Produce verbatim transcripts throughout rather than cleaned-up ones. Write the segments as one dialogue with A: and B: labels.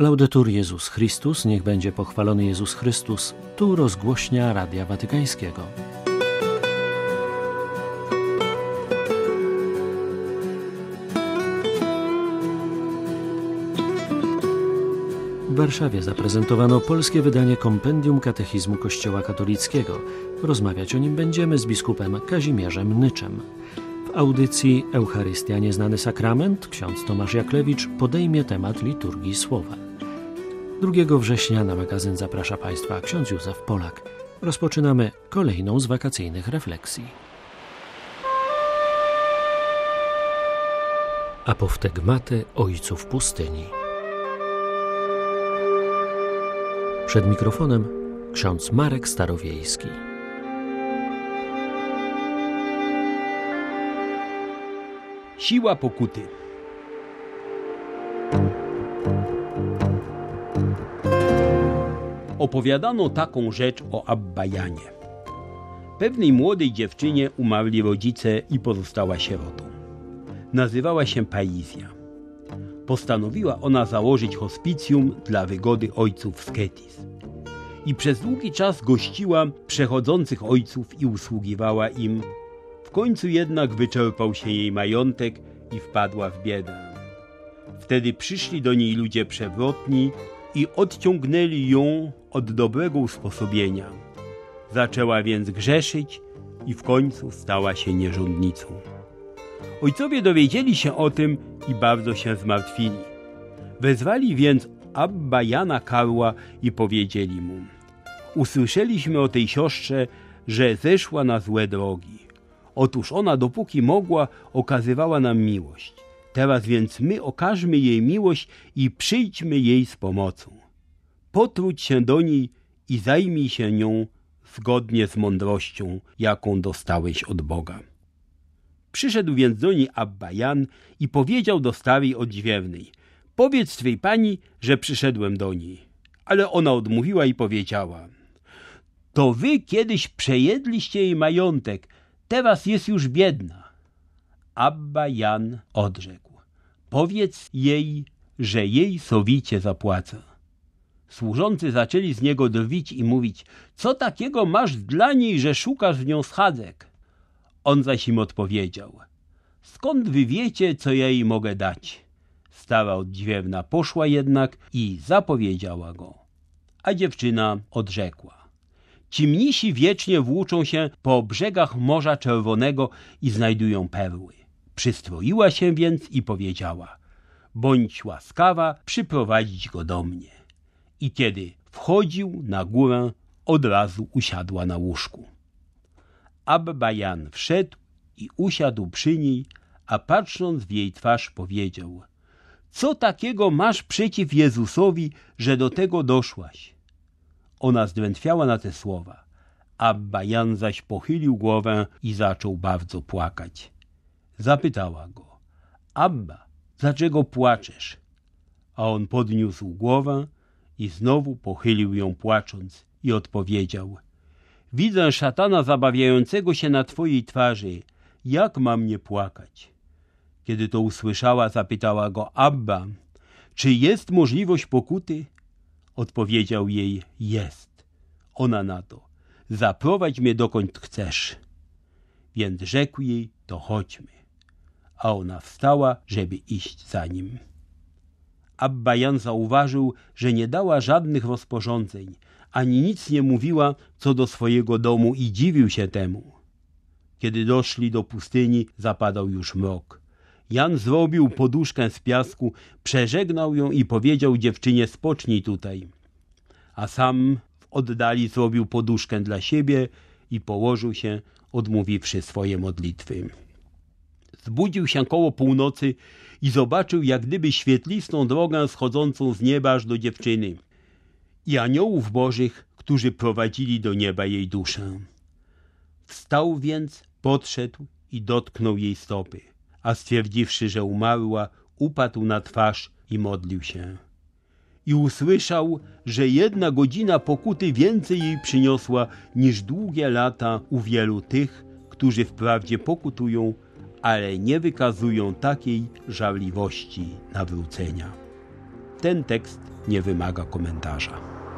A: Laudetur Jezus Chrystus, niech będzie pochwalony Jezus Chrystus, tu rozgłośnia Radia Watykańskiego. W Warszawie zaprezentowano polskie wydanie Kompendium Katechizmu Kościoła Katolickiego. Rozmawiać o nim będziemy z biskupem Kazimierzem Nyczem. W audycji Eucharystia Nieznany Sakrament ksiądz Tomasz Jaklewicz podejmie temat liturgii słowa. drugiego września na magazyn zaprasza Państwa ksiądz Józef Polak. Rozpoczynamy kolejną z wakacyjnych refleksji. Apoftegmaty ojców pustyni. Przed mikrofonem ksiądz Marek Starowiejski.
B: Siła pokuty. Opowiadano taką rzecz o Abba Janie. Pewnej młodej dziewczynie umarli rodzice i pozostała sierotą. Nazywała się Paizja. Postanowiła ona założyć hospicjum dla wygody ojców z Ketis. I przez długi czas gościła przechodzących ojców i usługiwała im. W końcu jednak wyczerpał się jej majątek i wpadła w biedę. Wtedy przyszli do niej ludzie przewrotni i odciągnęli ją od dobrego usposobienia. Zaczęła więc grzeszyć i w końcu stała się nierządnicą. Ojcowie dowiedzieli się o tym i bardzo się zmartwili. Wezwali więc Abba Jana Karła i powiedzieli mu: usłyszeliśmy o tej siostrze, że zeszła na złe drogi. Otóż ona, dopóki mogła, okazywała nam miłość. Teraz więc my okażmy jej miłość i przyjdźmy jej z pomocą. Potrudź się do niej i zajmij się nią zgodnie z mądrością, jaką dostałeś od Boga. Przyszedł więc do niej Abba Jan i powiedział do starej odźwiewnej: powiedz twej pani, że przyszedłem do niej. Ale ona odmówiła i powiedziała: to wy kiedyś przejedliście jej majątek, teraz jest już biedna. Abba Jan odrzekł: powiedz jej, że jej sowicie zapłacę. Służący zaczęli z niego drwić i mówić: co takiego masz dla niej, że szukasz w nią schadzek? On zaś im odpowiedział: skąd wy wiecie, co ja jej mogę dać? Stara odźwiewna poszła jednak i zapowiedziała go. A dziewczyna odrzekła: ci mnisi wiecznie włóczą się po brzegach Morza Czerwonego i znajdują perły. Przystroiła się więc i powiedziała: bądź łaskawa przyprowadzić go do mnie. I kiedy wchodził na górę, od razu usiadła na łóżku. Abba Jan wszedł i usiadł przy niej, a patrząc w jej twarz powiedział: co takiego masz przeciw Jezusowi, że do tego doszłaś? Ona zdrętwiała na te słowa. Abba Jan zaś pochylił głowę i zaczął bardzo płakać. Zapytała go: Abba, dlaczego płaczesz? A on podniósł głowę i znowu pochylił ją płacząc i odpowiedział: widzę szatana zabawiającego się na twojej twarzy. Jak mam nie płakać? Kiedy to usłyszała, zapytała go: Abba, czy jest możliwość pokuty? Odpowiedział jej: jest. Ona na to: zaprowadź mnie dokąd chcesz. Więc rzekł jej: to chodźmy. A ona wstała, żeby iść za nim. Abba Jan zauważył, że nie dała żadnych rozporządzeń, ani nic nie mówiła co do swojego domu i dziwił się temu. Kiedy doszli do pustyni, zapadał już mrok. Jan zrobił poduszkę z piasku, przeżegnał ją i powiedział dziewczynie: spocznij tutaj. A sam w oddali zrobił poduszkę dla siebie i położył się, odmówiwszy swoje modlitwy. Zbudził się koło północy i zobaczył jak gdyby świetlistą drogę schodzącą z nieba aż do dziewczyny i aniołów bożych, którzy prowadzili do nieba jej duszę. Wstał więc, podszedł i dotknął jej stopy, a stwierdziwszy, że umarła, upadł na twarz i modlił się. I usłyszał, że jedna godzina pokuty więcej jej przyniosła niż długie lata u wielu tych, którzy wprawdzie pokutują, ale nie wykazują takiej żarliwości nawrócenia. ten tekst nie wymaga komentarza.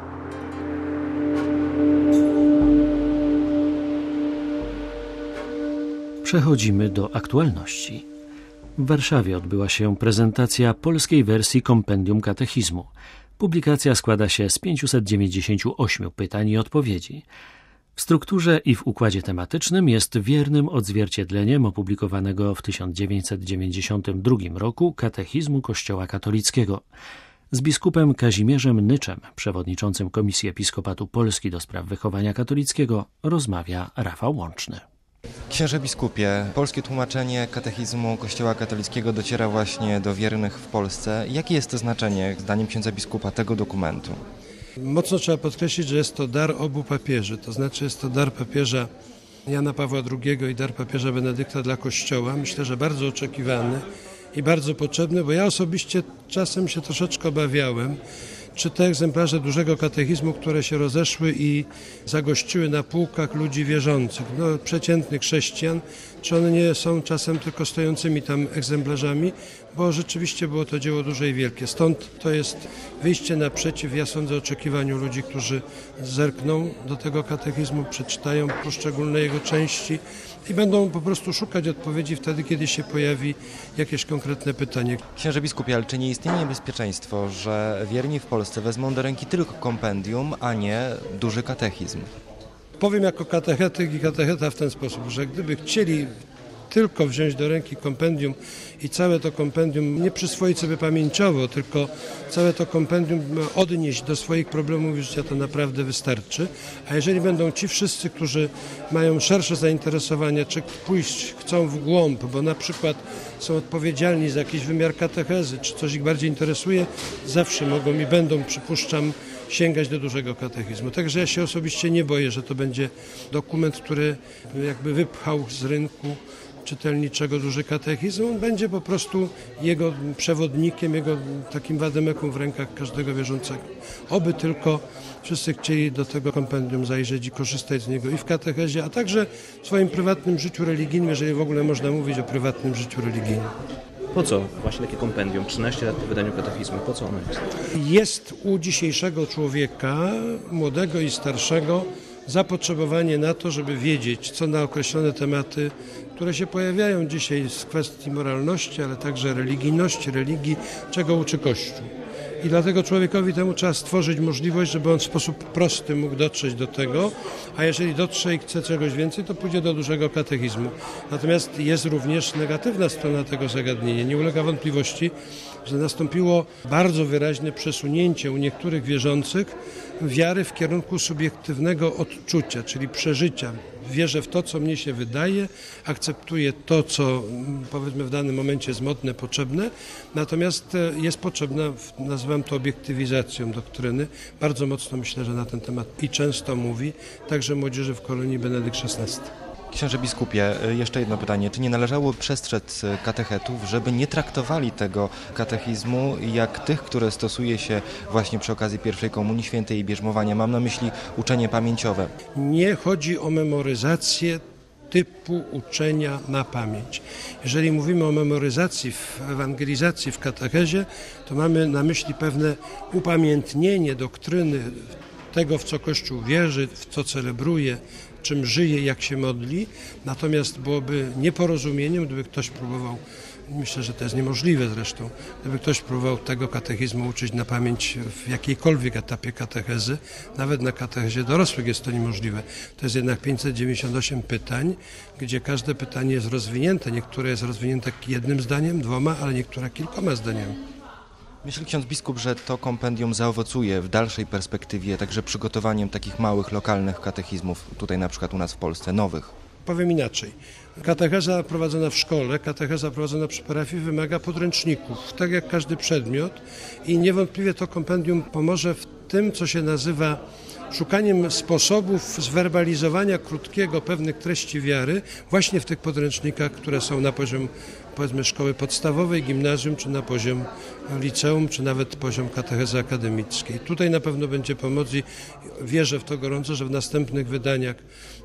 A: Przechodzimy do aktualności. W Warszawie odbyła się prezentacja polskiej wersji kompendium katechizmu. Publikacja składa się z pięćset dziewięćdziesiąt osiem pytań i odpowiedzi. W strukturze i w układzie tematycznym jest wiernym odzwierciedleniem opublikowanego w tysiąc dziewięćset dziewięćdziesiątym drugim roku katechizmu Kościoła katolickiego. Z biskupem Kazimierzem Nyczem, przewodniczącym Komisji Episkopatu Polski do spraw wychowania katolickiego, rozmawia Rafał Łączny.
C: Księże biskupie, polskie tłumaczenie katechizmu Kościoła katolickiego dociera właśnie do wiernych w Polsce. Jakie jest to znaczenie, zdaniem księdza biskupa, tego dokumentu?
D: Mocno trzeba podkreślić, że jest to dar obu papieży, to znaczy jest to dar papieża Jana Pawła drugiego i dar papieża Benedykta dla Kościoła. Myślę, że bardzo oczekiwany i bardzo potrzebny, bo ja osobiście czasem się troszeczkę obawiałem, czy te egzemplarze dużego katechizmu, które się rozeszły i zagościły na półkach ludzi wierzących, no, przeciętnych chrześcijan, czy one nie są czasem tylko stojącymi tam egzemplarzami, bo rzeczywiście było to dzieło duże i wielkie. Stąd to jest wyjście naprzeciw, ja sądzę, oczekiwaniu ludzi, którzy zerkną do tego katechizmu, przeczytają poszczególne jego części i będą po prostu szukać odpowiedzi wtedy, kiedy się pojawi jakieś konkretne pytanie.
C: Księże biskupie, ale czy nie istnieje niebezpieczeństwo, że wierni w Polsce wezmą do ręki tylko kompendium, a nie duży katechizm?
D: Powiem jako katechetyk i katecheta w ten sposób, że gdyby chcieli tylko wziąć do ręki kompendium i całe to kompendium nie przyswoić sobie pamięciowo, tylko całe to kompendium odnieść do swoich problemów życia, to naprawdę wystarczy. A jeżeli będą ci wszyscy, którzy mają szersze zainteresowania, czy pójść chcą w głąb, bo na przykład są odpowiedzialni za jakiś wymiar katechezy, czy coś ich bardziej interesuje, zawsze mogą i będą, przypuszczam, sięgać do dużego katechizmu. Także ja się osobiście nie boję, że to będzie dokument, który jakby wypchał z rynku czytelniczego duży katechizm. On będzie po prostu jego przewodnikiem, jego takim wademekum w rękach każdego wierzącego. Oby tylko wszyscy chcieli do tego kompendium zajrzeć i korzystać z niego i w katechezie, a także w swoim prywatnym życiu religijnym, jeżeli w ogóle można mówić o prywatnym życiu religijnym.
E: Po co właśnie takie kompendium? trzynaście lat po wydaniu katechizmu. Po co ono jest?
D: Jest u dzisiejszego człowieka, młodego i starszego, zapotrzebowanie na to, żeby wiedzieć, co na określone tematy, które się pojawiają dzisiaj z kwestii moralności, ale także religijności, religii, czego uczy Kościół. I dlatego człowiekowi temu trzeba stworzyć możliwość, żeby on w sposób prosty mógł dotrzeć do tego, a jeżeli dotrze i chce czegoś więcej, to pójdzie do dużego katechizmu. Natomiast jest również negatywna strona tego zagadnienia. Nie ulega wątpliwości, że nastąpiło bardzo wyraźne przesunięcie u niektórych wierzących wiary w kierunku subiektywnego odczucia, czyli przeżycia. Wierzę w to, co mnie się wydaje, akceptuję to, co powiedzmy w danym momencie jest modne, potrzebne, natomiast jest potrzebna, nazywam to obiektywizacją doktryny. Bardzo mocno myślę, że na ten temat i często mówi, także młodzieży w kolonii Benedykt szesnasty.
C: Księże biskupie, jeszcze jedno pytanie. Czy nie należało przestrzec katechetów, żeby nie traktowali tego katechizmu jak tych, które stosuje się właśnie przy okazji pierwszej komunii świętej i bierzmowania? Mam na myśli uczenie pamięciowe.
D: Nie chodzi o memoryzację typu uczenia na pamięć. Jeżeli mówimy o memoryzacji, w ewangelizacji, w katechezie, to mamy na myśli pewne upamiętnienie doktryny tego, w co Kościół wierzy, w co celebruje, czym żyje, jak się modli. Natomiast byłoby nieporozumieniem, gdyby ktoś próbował, myślę, że to jest niemożliwe zresztą, gdyby ktoś próbował tego katechizmu uczyć na pamięć w jakiejkolwiek etapie katechezy, nawet na katechezie dorosłych jest to niemożliwe. To jest jednak pięćset dziewięćdziesiąt osiem pytań, gdzie każde pytanie jest rozwinięte. Niektóre jest rozwinięte jednym zdaniem, dwoma, ale niektóre kilkoma zdaniami.
C: Myśli ksiądz biskup, że to kompendium zaowocuje w dalszej perspektywie także przygotowaniem takich małych, lokalnych katechizmów, tutaj na przykład u nas w Polsce, nowych?
D: Powiem inaczej. Katecheza prowadzona w szkole, katecheza prowadzona przy parafii wymaga podręczników, tak jak każdy przedmiot i niewątpliwie to kompendium pomoże w tym, co się nazywa szukaniem sposobów zwerbalizowania krótkiego pewnych treści wiary właśnie w tych podręcznikach, które są na poziom, powiedzmy, szkoły podstawowej, gimnazjum, czy na poziom liceum, czy nawet poziom katechezy akademickiej. Tutaj na pewno będzie pomoc i wierzę w to gorąco, że w następnych wydaniach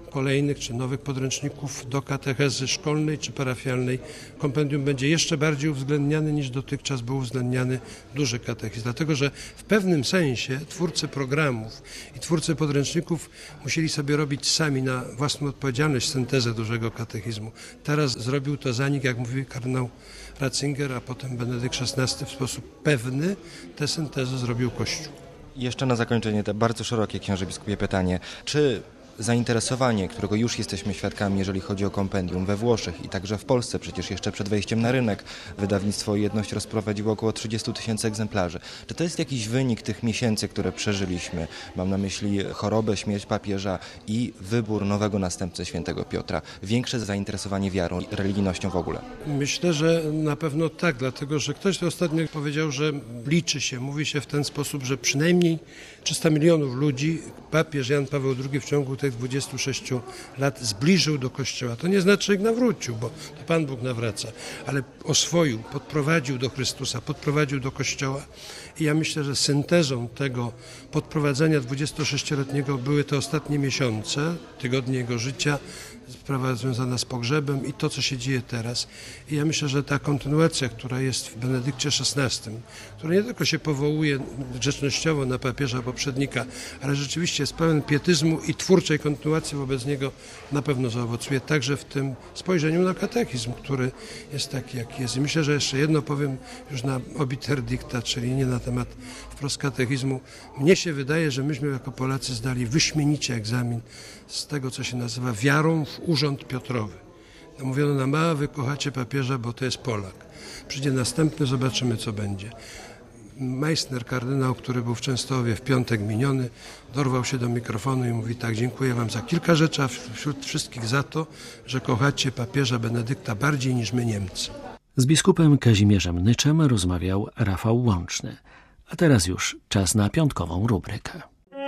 D: kolejnych czy nowych podręczników do katechezy szkolnej czy parafialnej kompendium będzie jeszcze bardziej uwzględniany niż dotychczas był uwzględniany duży katechizm. Dlatego, że w pewnym sensie twórcy programów i twórcy podręczników musieli sobie robić sami na własną odpowiedzialność syntezę dużego katechizmu. Teraz zrobił to zanik, jak mówi kardynał Ratzinger, a potem Benedykt szesnasty w sposób pewny tę syntezę zrobił Kościół.
C: Jeszcze na zakończenie te bardzo szerokie, książę biskupie, pytanie. Czy zainteresowanie, którego już jesteśmy świadkami, jeżeli chodzi o kompendium we Włoszech i także w Polsce, przecież jeszcze przed wejściem na rynek wydawnictwo Jedność rozprowadziło około trzydzieści tysięcy egzemplarzy. Czy to jest jakiś wynik tych miesięcy, które przeżyliśmy? Mam na myśli chorobę, śmierć papieża i wybór nowego następcy świętego Piotra. Większe zainteresowanie wiarą, religijnością w ogóle?
D: Myślę, że na pewno tak, dlatego że ktoś ostatnio powiedział, że liczy się, mówi się w ten sposób, że przynajmniej trzysta milionów ludzi papież Jan Paweł drugi w ciągu tych dwudziestu sześciu lat zbliżył do Kościoła. To nie znaczy, że ich nawrócił, bo to Pan Bóg nawraca, ale oswoił, podprowadził do Chrystusa, podprowadził do Kościoła. I ja myślę, że syntezą tego podprowadzenia dwudziestosześcioletniego były te ostatnie miesiące, tygodnie jego życia, sprawa związana z pogrzebem i to, co się dzieje teraz. I ja myślę, że ta kontynuacja, która jest w Benedykcie szesnastym, która nie tylko się powołuje grzecznościowo na papieża poprzednika, ale rzeczywiście jest pełen pietyzmu i twórczej kontynuacji wobec niego, na pewno zaowocuje także w tym spojrzeniu na katechizm, który jest taki, jaki jest. I myślę, że jeszcze jedno powiem już na obiter dicta, czyli nie na temat wprost katechizmu. Mnie się wydaje, że myśmy jako Polacy zdali wyśmienicie egzamin z tego, co się nazywa wiarą w urząd Piotrowy. No, mówiono nam, a wy kochacie papieża, bo to jest Polak. Przyjdzie następny, zobaczymy, co będzie. Meissner, kardynał, który był w Częstochowie w piątek miniony, dorwał się do mikrofonu i mówi tak: dziękuję wam za kilka rzeczy, a wśród wszystkich za to, że kochacie papieża Benedykta bardziej niż my Niemcy.
A: Z biskupem Kazimierzem Nyczem rozmawiał Rafał Łączny. A teraz już czas na piątkową rubrykę.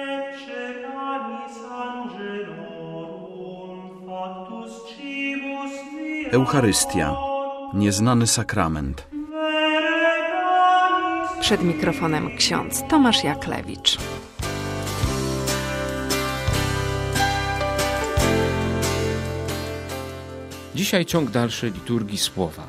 F: Eucharystia. Nieznany sakrament.
G: Przed mikrofonem ksiądz Tomasz Jaklewicz.
H: Dzisiaj ciąg dalszy liturgii słowa.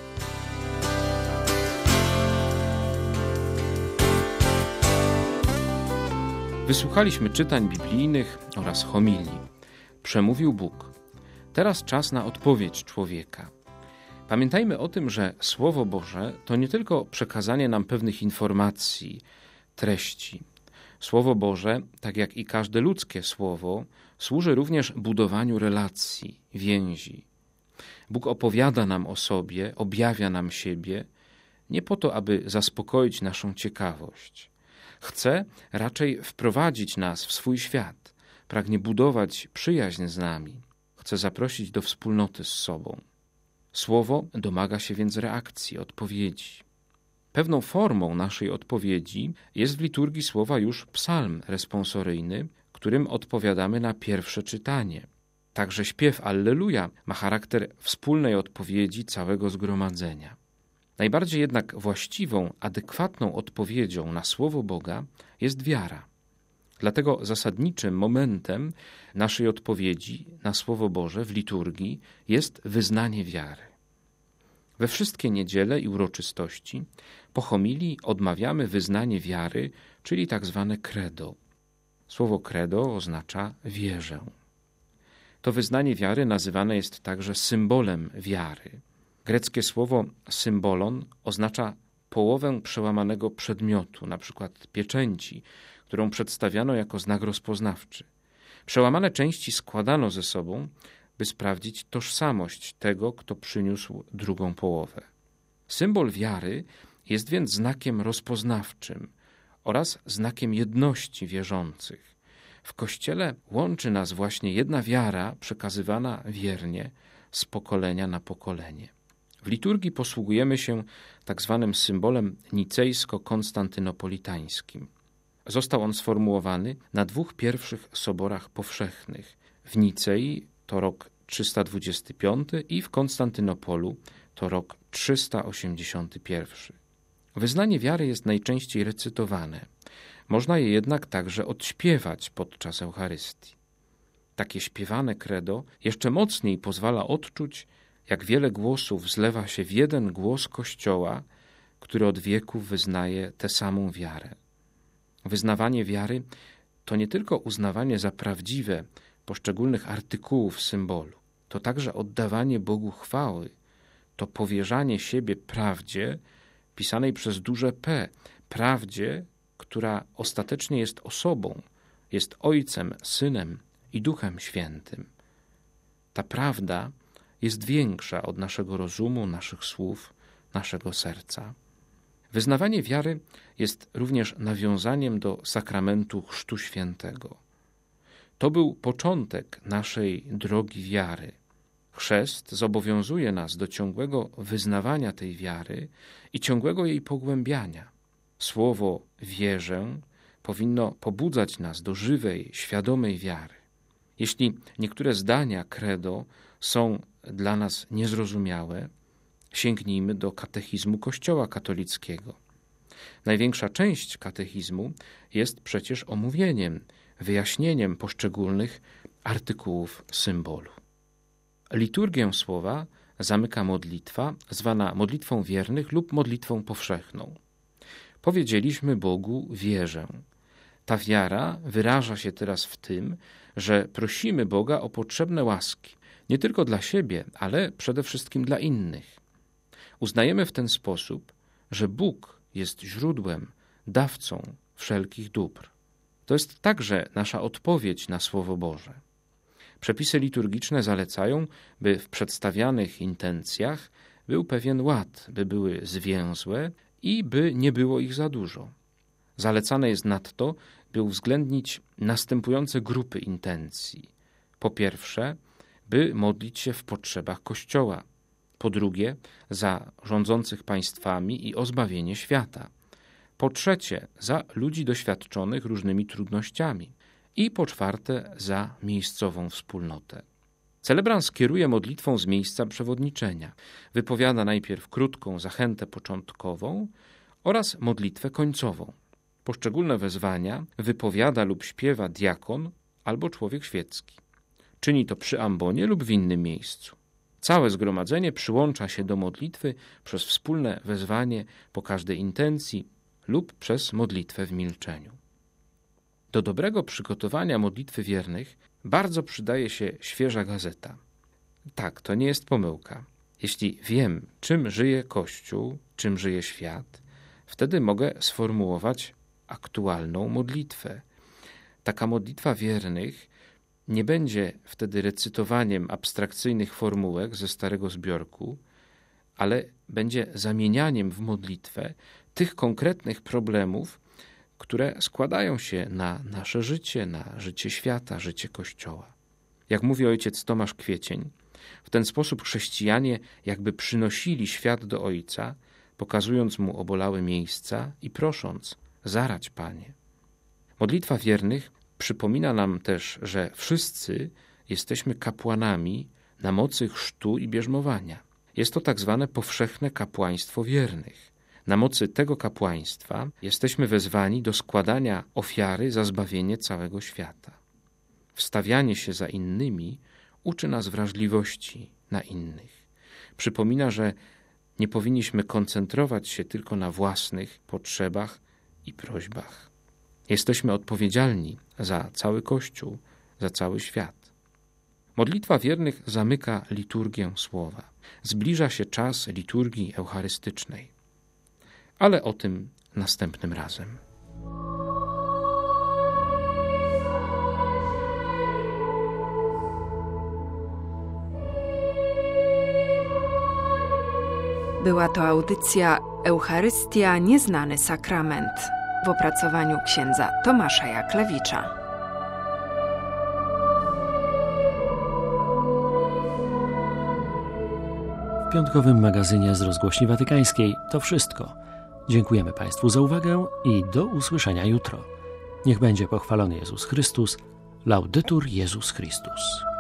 H: Wysłuchaliśmy czytań biblijnych oraz homilii. Przemówił Bóg. Teraz czas na odpowiedź człowieka. Pamiętajmy o tym, że Słowo Boże to nie tylko przekazanie nam pewnych informacji, treści. Słowo Boże, tak jak i każde ludzkie słowo, służy również budowaniu relacji, więzi. Bóg opowiada nam o sobie, objawia nam siebie, nie po to, aby zaspokoić naszą ciekawość. Chce raczej wprowadzić nas w swój świat, pragnie budować przyjaźń z nami, chce zaprosić do wspólnoty z sobą. Słowo domaga się więc reakcji, odpowiedzi. Pewną formą naszej odpowiedzi jest w liturgii słowa już psalm responsoryjny, którym odpowiadamy na pierwsze czytanie. Także śpiew Alleluja ma charakter wspólnej odpowiedzi całego zgromadzenia. Najbardziej jednak właściwą, adekwatną odpowiedzią na Słowo Boga jest wiara. Dlatego zasadniczym momentem naszej odpowiedzi na Słowo Boże w liturgii jest wyznanie wiary. We wszystkie niedziele i uroczystości po homilii odmawiamy wyznanie wiary, czyli tak zwane credo. Słowo credo oznacza wierzę. To wyznanie wiary nazywane jest także symbolem wiary. Greckie słowo symbolon oznacza połowę przełamanego przedmiotu, na przykład pieczęci, którą przedstawiano jako znak rozpoznawczy. Przełamane części składano ze sobą, by sprawdzić tożsamość tego, kto przyniósł drugą połowę. Symbol wiary jest więc znakiem rozpoznawczym oraz znakiem jedności wierzących. W Kościele łączy nas właśnie jedna wiara przekazywana wiernie z pokolenia na pokolenie. W liturgii posługujemy się tak zwanym symbolem nicejsko-konstantynopolitańskim. Został on sformułowany na dwóch pierwszych soborach powszechnych. W Nicei to rok trzysta dwudziesty piąty i w Konstantynopolu to rok trzysta osiemdziesiąty pierwszy. Wyznanie wiary jest najczęściej recytowane. Można je jednak także odśpiewać podczas Eucharystii. Takie śpiewane credo jeszcze mocniej pozwala odczuć, jak wiele głosów zlewa się w jeden głos Kościoła, który od wieków wyznaje tę samą wiarę. Wyznawanie wiary to nie tylko uznawanie za prawdziwe poszczególnych artykułów symbolu, to także oddawanie Bogu chwały, to powierzanie siebie prawdzie pisanej przez duże P, prawdzie, która ostatecznie jest osobą, jest Ojcem, Synem i Duchem Świętym. Ta prawda jest większa od naszego rozumu, naszych słów, naszego serca. Wyznawanie wiary jest również nawiązaniem do sakramentu Chrztu Świętego. To był początek naszej drogi wiary. Chrzest zobowiązuje nas do ciągłego wyznawania tej wiary i ciągłego jej pogłębiania. Słowo wierzę powinno pobudzać nas do żywej, świadomej wiary. Jeśli niektóre zdania credo są dla nas niezrozumiałe, sięgnijmy do katechizmu Kościoła katolickiego. Największa część katechizmu jest przecież omówieniem, wyjaśnieniem poszczególnych artykułów symbolu. Liturgię słowa zamyka modlitwa, zwana modlitwą wiernych lub modlitwą powszechną. Powiedzieliśmy Bogu wierzę. Ta wiara wyraża się teraz w tym, że prosimy Boga o potrzebne łaski, nie tylko dla siebie, ale przede wszystkim dla innych. Uznajemy w ten sposób, że Bóg jest źródłem, dawcą wszelkich dóbr. To jest także nasza odpowiedź na Słowo Boże. Przepisy liturgiczne zalecają, by w przedstawianych intencjach był pewien ład, by były zwięzłe i by nie było ich za dużo. Zalecane jest nadto, by uwzględnić następujące grupy intencji. Po pierwsze, by modlić się w potrzebach Kościoła. Po drugie, za rządzących państwami i o zbawienie świata. Po trzecie, za ludzi doświadczonych różnymi trudnościami. I po czwarte, za miejscową wspólnotę. Celebrant kieruje modlitwą z miejsca przewodniczenia. Wypowiada najpierw krótką zachętę początkową oraz modlitwę końcową. Poszczególne wezwania wypowiada lub śpiewa diakon albo człowiek świecki. Czyni to przy ambonie lub w innym miejscu. Całe zgromadzenie przyłącza się do modlitwy przez wspólne wezwanie po każdej intencji lub przez modlitwę w milczeniu. Do dobrego przygotowania modlitwy wiernych bardzo przydaje się świeża gazeta. Tak, to nie jest pomyłka. Jeśli wiem, czym żyje Kościół, czym żyje świat, wtedy mogę sformułować aktualną modlitwę. Taka modlitwa wiernych nie będzie wtedy recytowaniem abstrakcyjnych formułek ze starego zbiorku, ale będzie zamienianiem w modlitwę tych konkretnych problemów, które składają się na nasze życie, na życie świata, życie Kościoła. Jak mówi ojciec Tomasz Kwiecień, w ten sposób chrześcijanie jakby przynosili świat do Ojca, pokazując Mu obolałe miejsca i prosząc: zaradź, Panie. Modlitwa wiernych przypomina nam też, że wszyscy jesteśmy kapłanami na mocy chrztu i bierzmowania. Jest to tak zwane powszechne kapłaństwo wiernych. Na mocy tego kapłaństwa jesteśmy wezwani do składania ofiary za zbawienie całego świata. Wstawianie się za innymi uczy nas wrażliwości na innych. Przypomina, że nie powinniśmy koncentrować się tylko na własnych potrzebach i prośbach. Jesteśmy odpowiedzialni za cały Kościół, za cały świat. Modlitwa wiernych zamyka liturgię słowa. Zbliża się czas liturgii eucharystycznej. Ale o tym następnym razem.
G: Była to audycja Eucharystia – Nieznany Sakrament w opracowaniu księdza Tomasza Jaklewicza.
A: W piątkowym magazynie z Rozgłośni Watykańskiej to wszystko. Dziękujemy Państwu za uwagę i do usłyszenia jutro. Niech będzie pochwalony Jezus Chrystus. Laudetur Jezus Chrystus.